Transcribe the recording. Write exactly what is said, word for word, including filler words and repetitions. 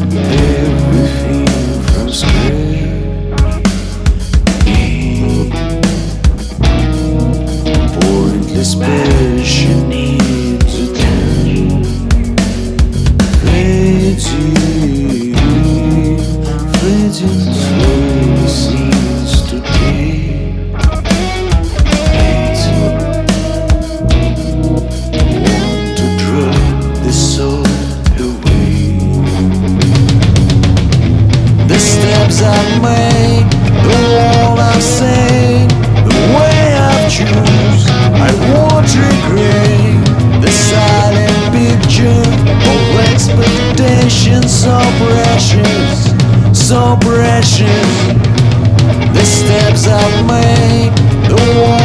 everything from scratch. Pointless passion needs attention. Fading, fading slowly seems to take. Want to drop the soul away. The steps I've made, the wall I've said, the way I've choose, I won't regret. The silent picture of expectations so precious, so precious. The steps I've made, the wall